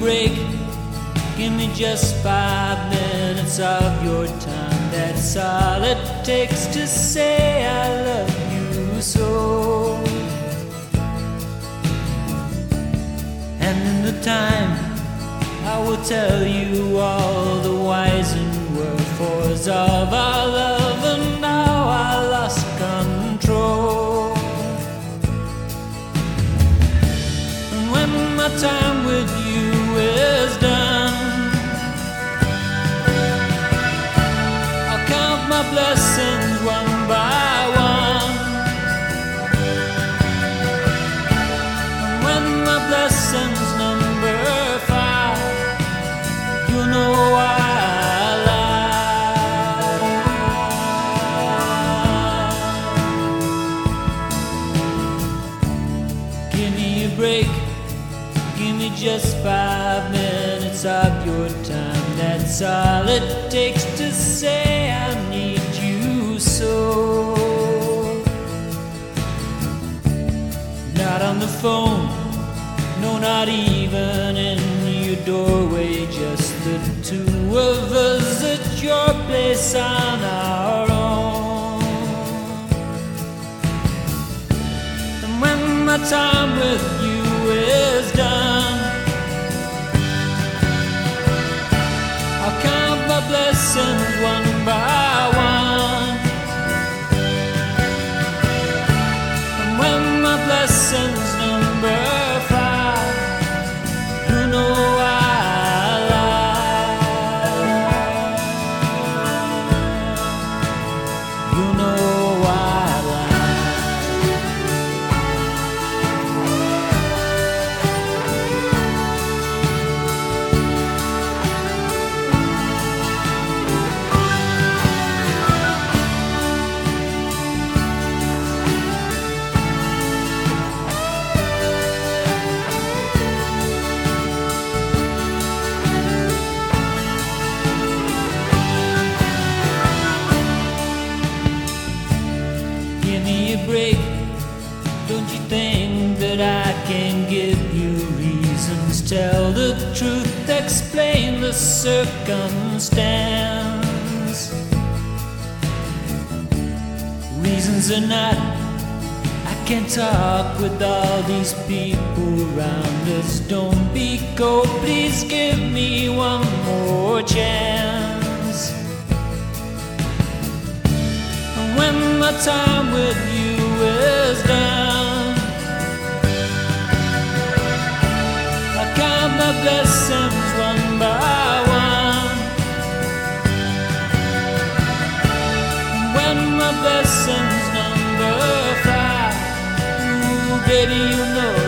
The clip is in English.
break. Give me just 5 minutes of your time. That's all it takes to say I love you so. And in the time I will tell you all the whys and wherefores of our love and how I lost control. And when my time with you is done, I'll count my blessings one by one. And when my blessings number 5, you'll know why I lie. Give me a break. Give me just 5 minutes of your time. That's all it takes to say I need you so. Not on the phone, no, not even in your doorway. Just the two of us at your place on our own. And when my time with you is done, I'll count my blessings one by one. And when my blessings number 5, you know I lie. You know I lie. Give me a break. Don't you think that I can give you reasons? Tell the truth, explain the circumstance. Reasons or not, I can't talk with all these people around us. Don't be cold, please give me one more chance. And when my time with you is done, I count my blessings one by one. When my blessings number 5, ooh, baby, you know